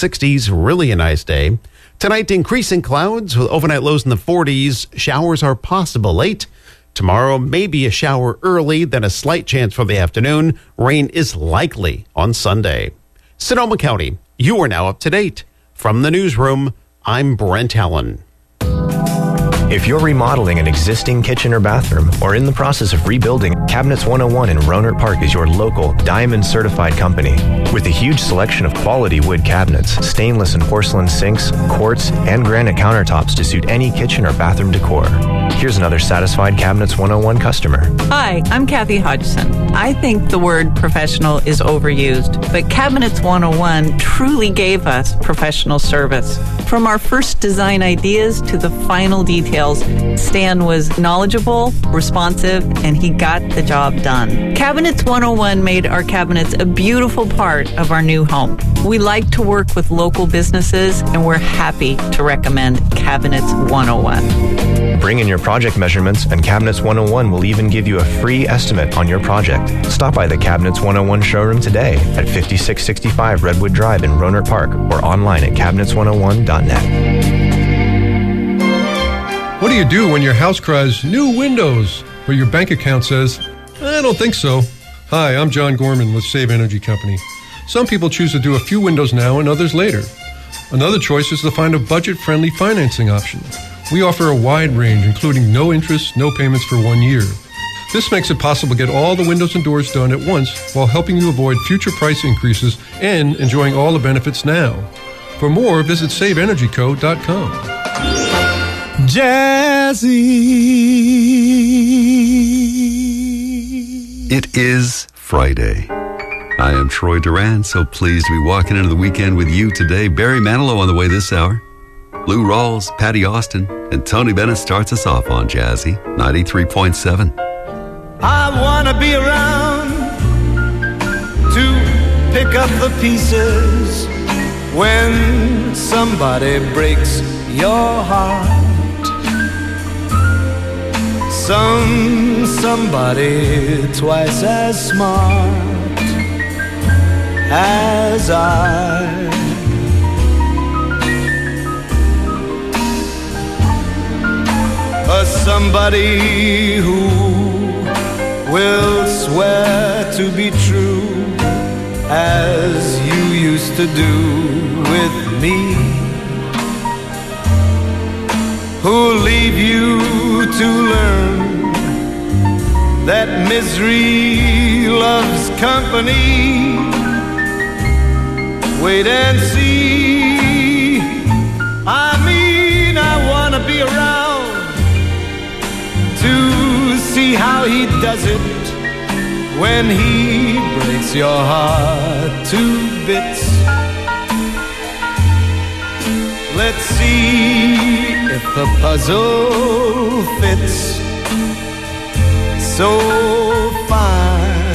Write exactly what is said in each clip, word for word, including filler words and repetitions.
sixties, really a nice day. Tonight, increasing clouds with overnight lows in the forties. Showers are possible late. Tomorrow, maybe a shower early, then a slight chance for the afternoon. Rain is likely on Sunday. Sonoma County, you are now up to date. From the newsroom, I'm Brent Allen. If you're remodeling an existing kitchen or bathroom or in the process of rebuilding, Cabinets one oh one in Rohnert Park is your local Diamond certified company. With a huge selection of quality wood cabinets, stainless and porcelain sinks, quartz, and granite countertops to suit any kitchen or bathroom decor. Here's another satisfied Cabinets one oh one customer. Hi, I'm Kathy Hodgson. I think the word professional is overused, but Cabinets one oh one truly gave us professional service. From our first design ideas to the final details, Stan was knowledgeable, responsive, and he got the job done. Cabinets one oh one made our cabinets a beautiful part of our new home. We like to work with local businesses, and we're happy to recommend Cabinets one oh one. Bring in your project measurements, and Cabinets one oh one will even give you a free estimate on your project. Stop by the Cabinets one oh one showroom today at fifty-six sixty-five Redwood Drive in Rohnert Park or online at cabinets one oh one dot net. What do you do when your house cries, new windows, but your bank account says, I don't think so? Hi, I'm John Gorman with Save Energy Company. Some people choose to do a few windows now and others later. Another choice is to find a budget-friendly financing option. We offer a wide range, including no interest, no payments for one year. This makes it possible to get all the windows and doors done at once while helping you avoid future price increases and enjoying all the benefits now. For more, visit save energy co dot com. Jazzy. It is Friday. I am Troy Duran, so pleased to be walking into the weekend with you today. Barry Manilow on the way this hour. Lou Rawls, Patty Austin, and Tony Bennett starts us off on Jazzy ninety-three point seven. I want to be around to pick up the pieces when somebody breaks your heart. Some somebody twice as smart as I. A somebody who will swear to be true as you used to do with me, who'll leave you to learn that misery loves company. Wait and see. I mean, I want to be around to see how he does it when he breaks your heart to bits. Let's see if the puzzle fits so fine.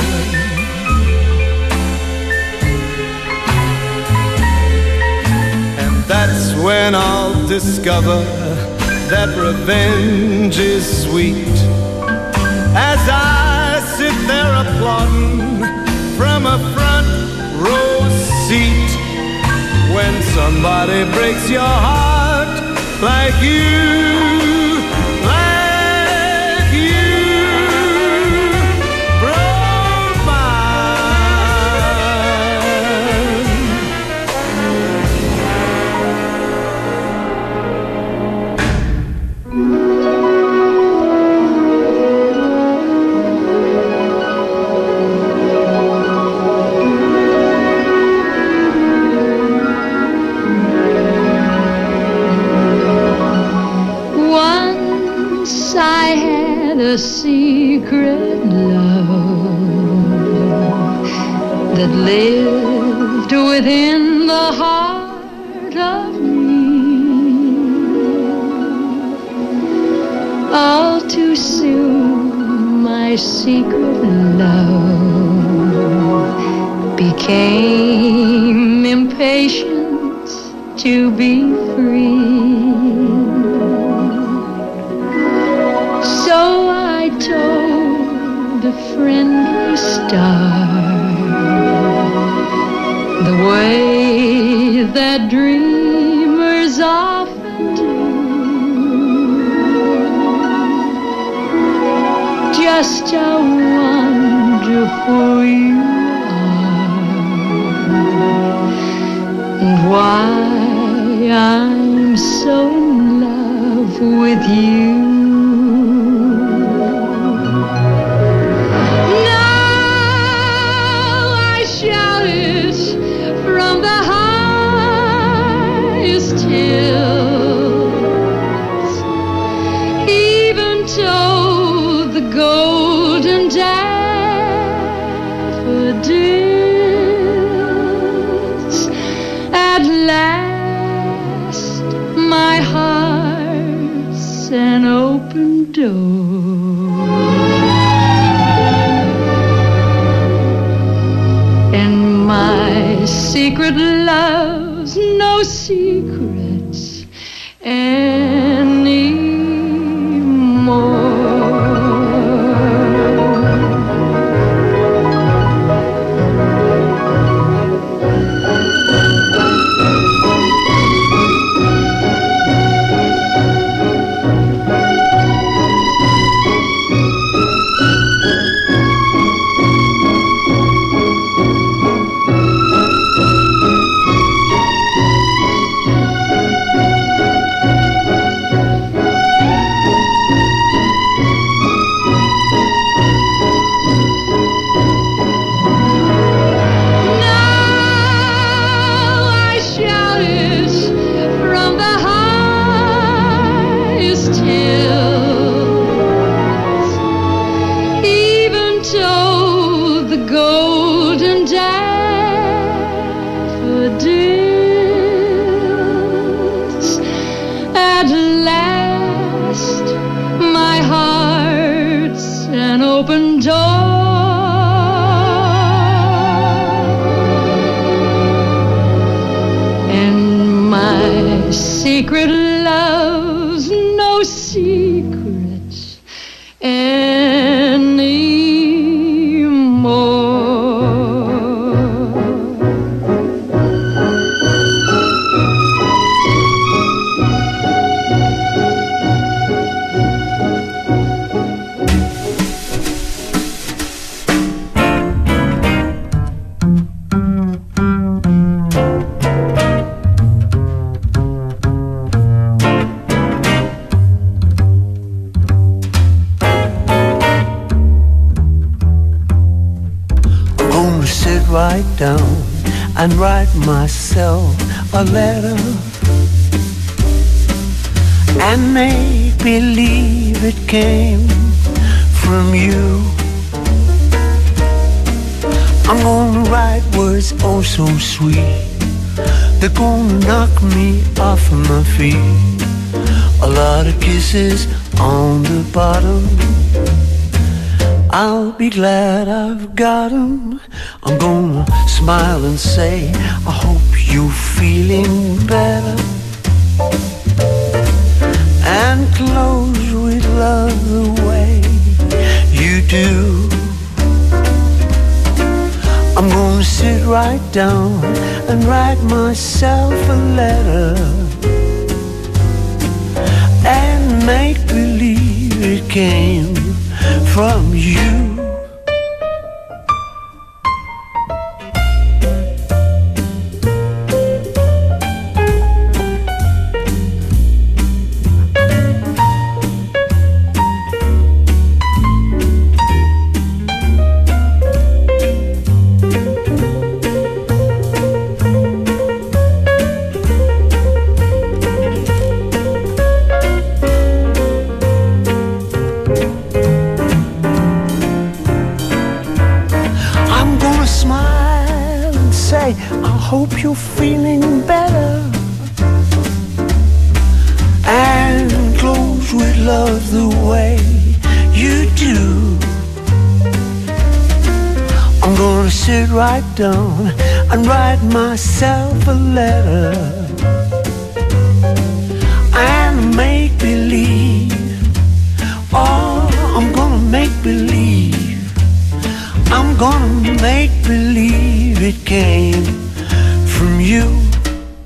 And that's when I'll discover that revenge is sweet, as I sit there applauding from a front row seat when somebody breaks your heart like you, like you broke mine. A secret love that lived within the heart of me. All too soon my secret love became impatient to be free. So I told a friendly star the way that dreamers often do. Just how wonderful you are, and why I'm so in love with you. And my secret love's no secrets anymore. Secret love's no secrets right down and write myself a letter and make believe it came from you. I'm gonna write words oh so sweet, they're gonna knock me off of my feet. A lot of kisses on the bottom, I'll be glad I've got 'em. I'm gonna smile and say, I hope you're feeling better, and close with love the way you do. I'm gonna sit right down and write myself a letter and make believe it came from you. Hope you're feeling better, and close with love the way you do. I'm gonna sit right down and write myself a letter and make believe. Oh, I'm gonna make believe. I'm gonna make believe it came from you.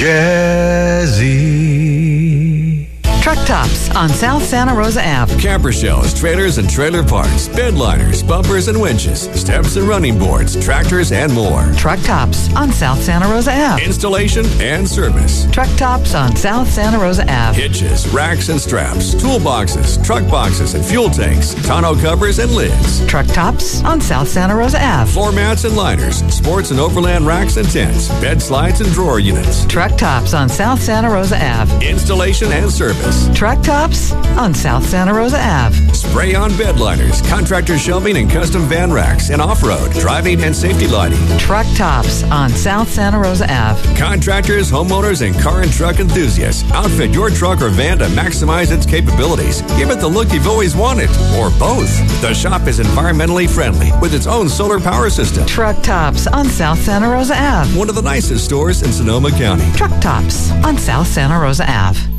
Jazzy. Truck Tops on South Santa Rosa Avenue. Camper shells, trailers and trailer parts, bed liners, bumpers and winches, steps and running boards, tractors and more. Truck Tops on South Santa Rosa Avenue. Installation and service. Truck Tops on South Santa Rosa Avenue. Hitches, racks and straps, toolboxes, truck boxes and fuel tanks, tonneau covers and lids. Truck Tops on South Santa Rosa Avenue. Floor mats and liners, sports and overland racks and tents, bed slides and drawer units. Truck Tops on South Santa Rosa Avenue. Installation and service. Truck Tops on South Santa Rosa Avenue. Spray on bed liners, contractor shelving and custom van racks and off-road, driving and safety lighting. Truck Tops on South Santa Rosa Avenue. Contractors, homeowners, and car and truck enthusiasts. Outfit your truck or van to maximize its capabilities. Give it the look you've always wanted, or both. The shop is environmentally friendly with its own solar power system. Truck Tops on South Santa Rosa Avenue. One of the nicest stores in Sonoma County. Truck Tops on South Santa Rosa Avenue.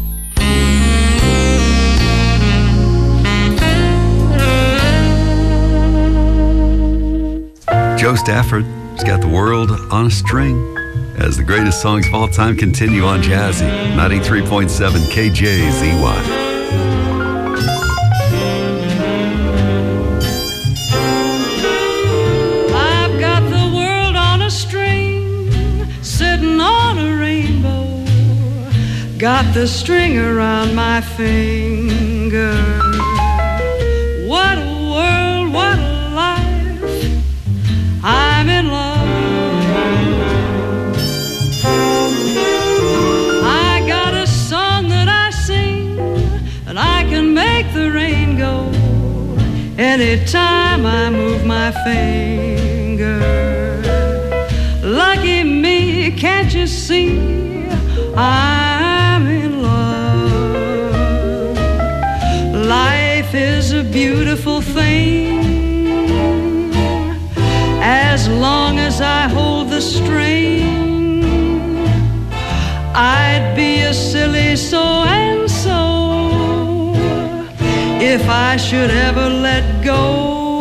Joe Stafford has got the world on a string as the greatest songs of all time continue on Jazzy. ninety-three point seven K J Z Y. I've got the world on a string, sitting on a rainbow. Got the string around my finger. What a world, what a I'm in love. I got a song that I sing, and I can make the rain go anytime I move my finger. Lucky me, can't you see? I'm in love. Life is a beautiful thing as long as I hold the string. I'd be a silly so-and-so if I should ever let go.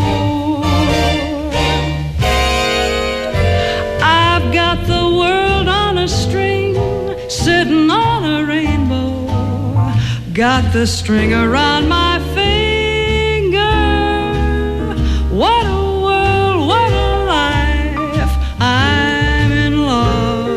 I've got the world on a string, sitting on a rainbow. Got the string around my finger. What a I'm in love.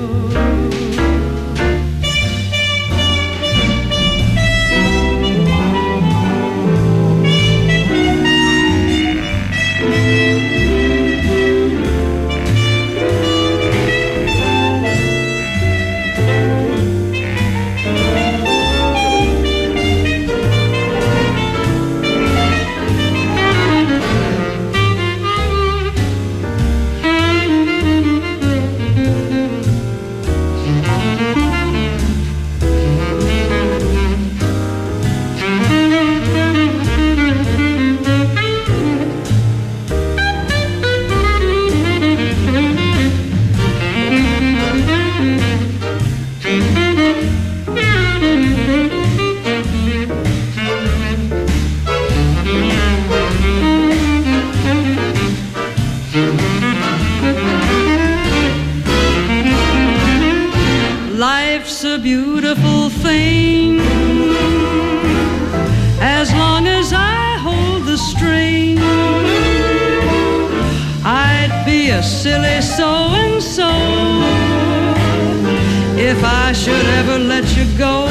Life's a beautiful thing as long as I hold the string. I'd be a silly so-and-so if I should ever let you go.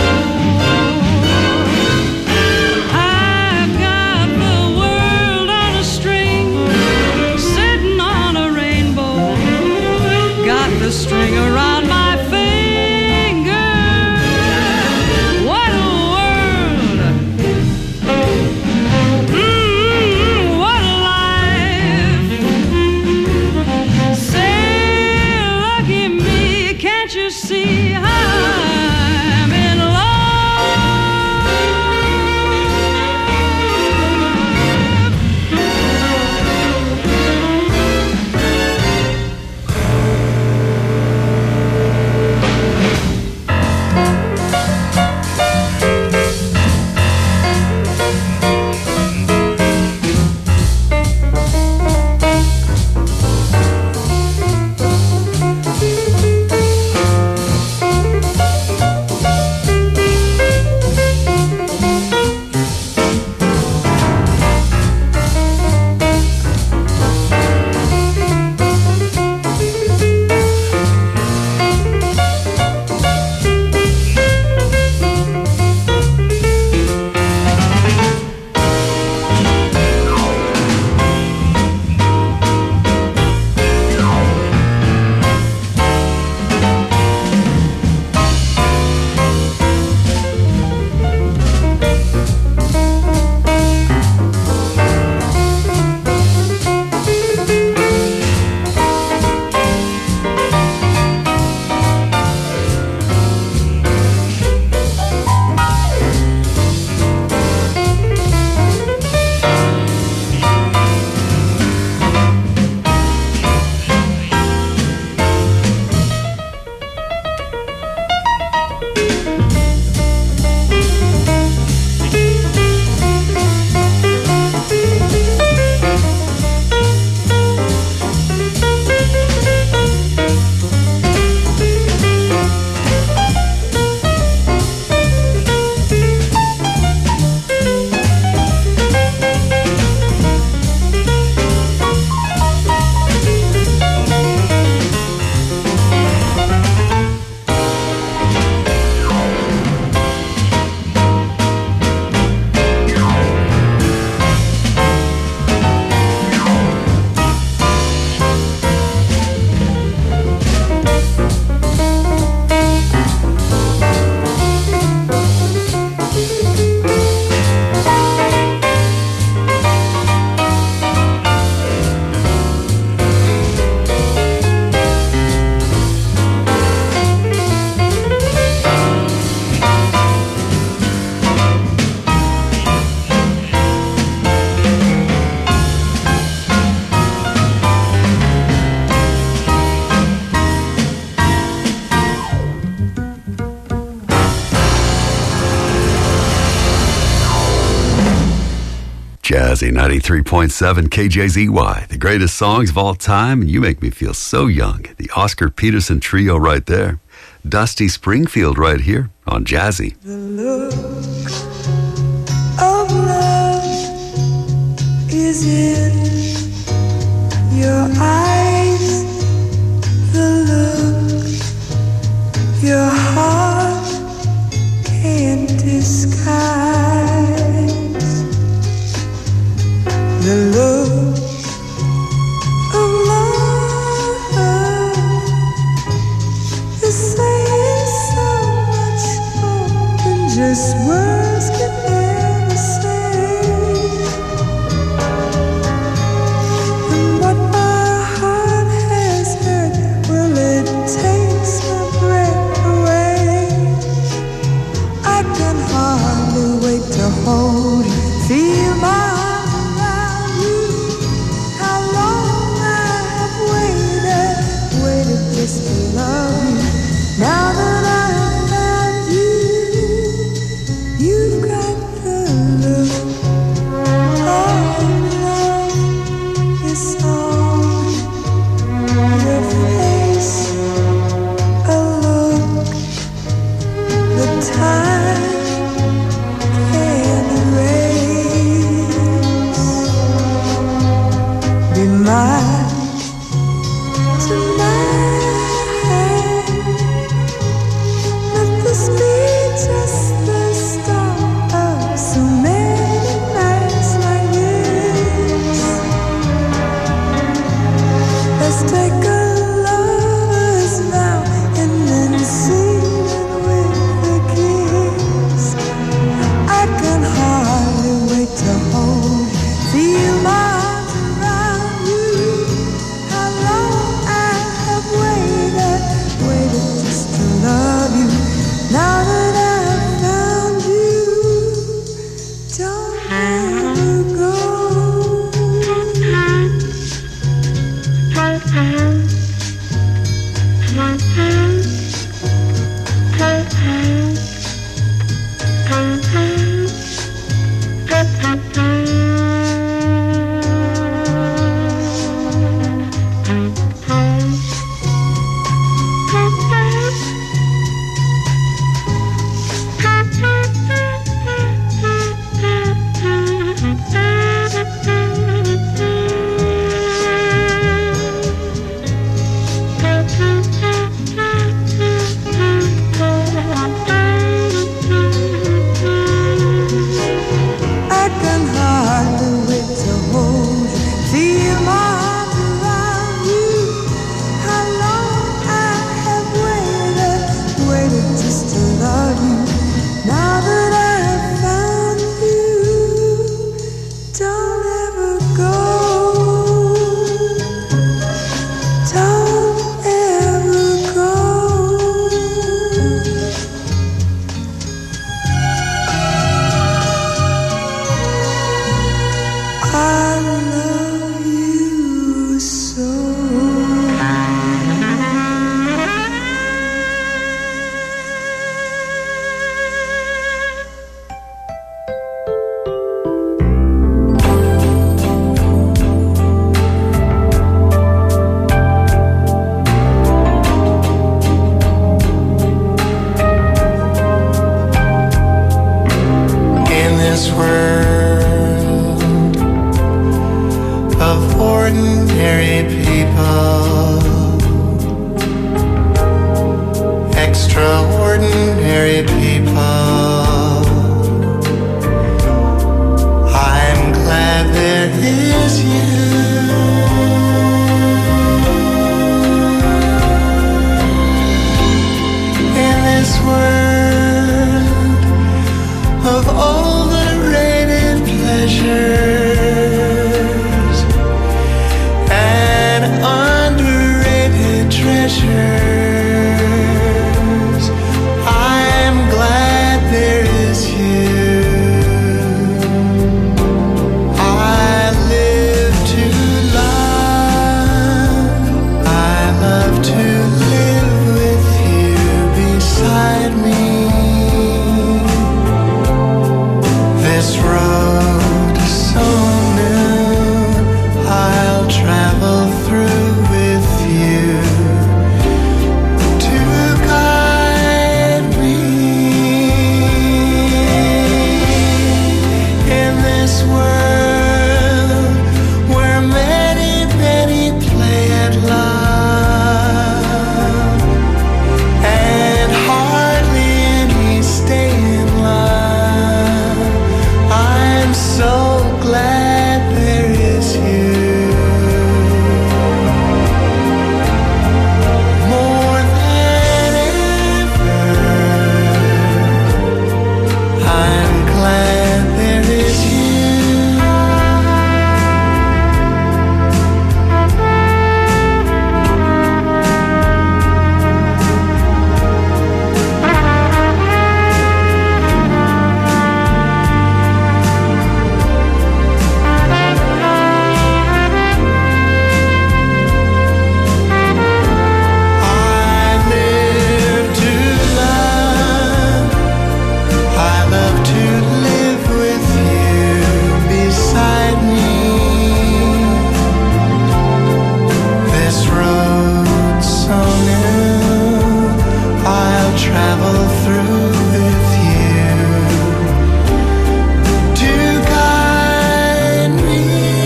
I've got the world on a string, sitting on a rainbow. Got the string around my finger. What a world. Mm, what a life. Say, lucky me, can't you see I'm in love? Jazzy ninety-three point seven K J Z Y, the greatest songs of all time, and you make me feel so young. The Oscar Peterson trio right there. Dusty Springfield right here on Jazzy. The look of love is in your eyes. The look your heart can't disguise. The look of love is saying so much more than just words can ever say. And what my heart has heard, well, it takes my breath away. I can hardly wait to hold you, feel my just to love you. Now that I have found you, you've got the look of love is on your face. A look the time can't erase. Be mine tonight. Just the start of so many nights like this. Let's take a lover's vow and then seal it with a kiss. I can hardly wait to hold you, feel my arms around you. How long I have waited, waited just to love you. Now that I've found you, don't ever go. Extraordinary people, I'm glad there is you. In this world of overrated pleasures and underrated treasures, I'm glad there is you. I live to love, I love to live with you beside me. This road is so travel through with you to guide me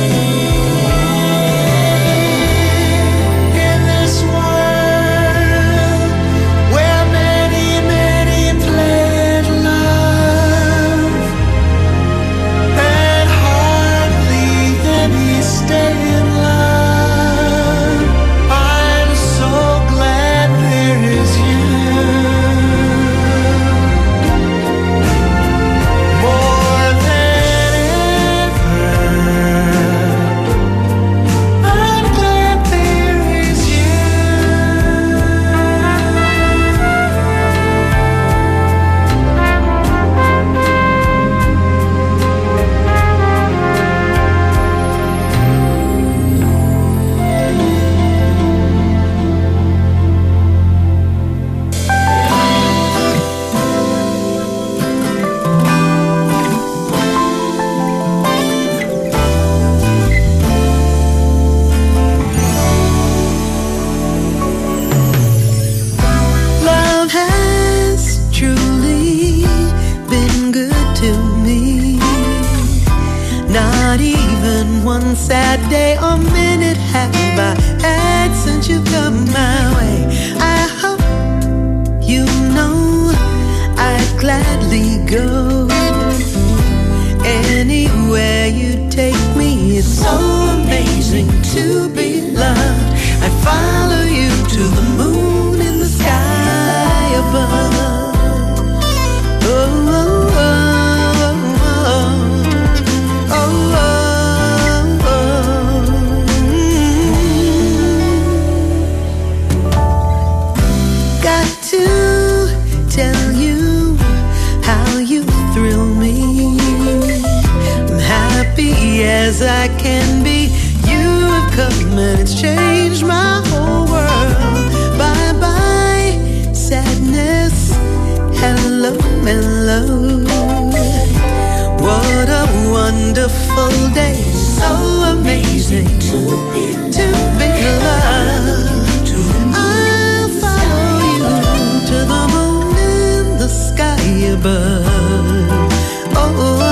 in this world where many, many played love and hardly any stay in love. I'm so glad there is you. More than ever, I'm glad there is you. Love has truly been good to me. Not even one sad day or minute have I had since you come my way. I hope you know I'd gladly go anywhere you take me. It's so amazing to be loved. I follow you to the moon in the sky above. Oh, oh, oh, oh, oh, oh, oh. Got to tell you how you thrill me. I'm happy as I can be. You have come and it's changed my whole world. Bye bye, sadness. Hello, hello. What a wonderful day. So amazing to be, to be loved. I'll follow you to the moon in the sky above. Oh, oh, oh.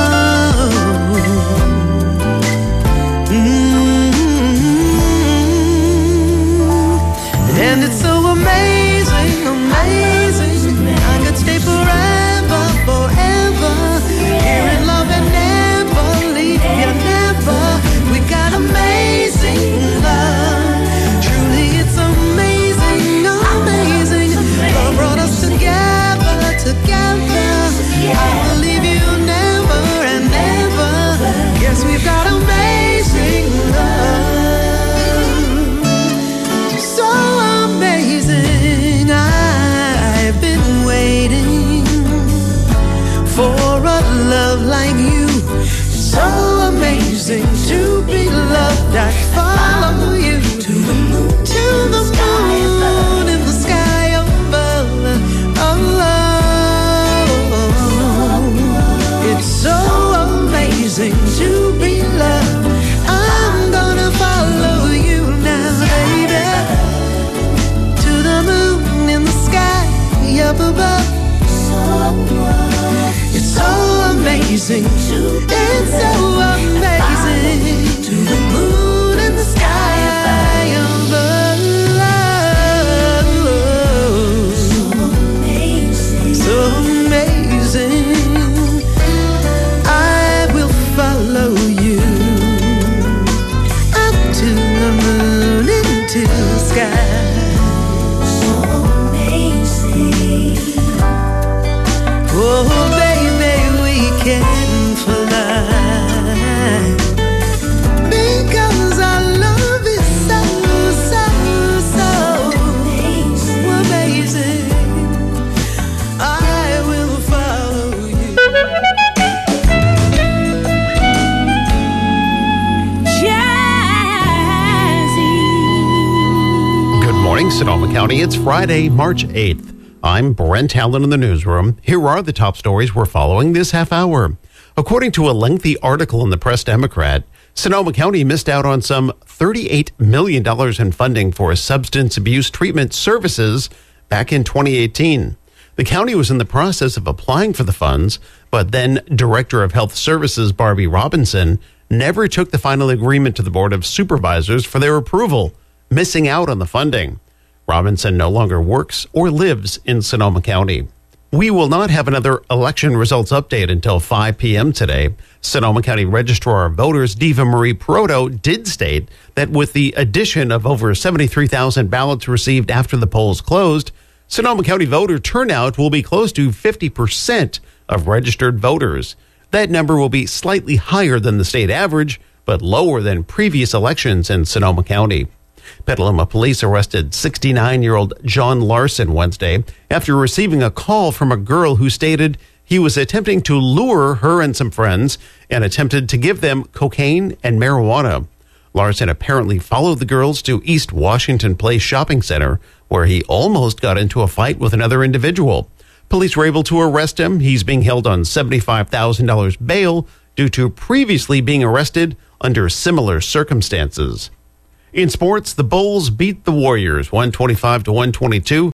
Mm-hmm. And it's so amazing, amazing. I could stay forever, forever. Here in love and never leave you, never. We got amazing love. Truly, it's amazing, amazing. Love brought us together, together. I will leave you never and never. Yes, we've got amazing love. So amazing. I've been waiting for a love like you. So amazing to be loved. I follow you to the moon, to the moon in the sky above. Oh, it's so amazing to be loved. I'm gonna follow you now, baby, to the moon in the sky up above. It's so amazing, it's so amazing to the moon in the sky above. So amazing, so amazing. I will follow you up to the moon into the sky. So amazing. Oh, baby, we can fly because our love is so, so, so amazing. I will follow you. Good morning, Sonoma County. It's Friday, March eighth. I'm Brent Allen in the newsroom. Here are the top stories we're following this half hour. According to a lengthy article in the Press Democrat, Sonoma County missed out on some thirty-eight million dollars in funding for substance abuse treatment services back in twenty eighteen. The county was in the process of applying for the funds, but then Director of Health Services Barbie Robinson never took the final agreement to the Board of Supervisors for their approval, missing out on the funding. Robinson no longer works or lives in Sonoma County. We will not have another election results update until five p.m. today. Sonoma County Registrar of Voters Diva Marie Proto did state that with the addition of over seventy-three thousand ballots received after the polls closed, Sonoma County voter turnout will be close to fifty percent of registered voters. That number will be slightly higher than the state average, but lower than previous elections in Sonoma County. Petaluma police arrested sixty-nine-year-old John Larson Wednesday after receiving a call from a girl who stated he was attempting to lure her and some friends and attempted to give them cocaine and marijuana. Larson apparently followed the girls to East Washington Place Shopping Center, where he almost got into a fight with another individual. Police were able to arrest him. He's being held on seventy-five thousand dollars bail due to previously being arrested under similar circumstances. In sports, the Bulls beat the Warriors one twenty-five to one twenty-two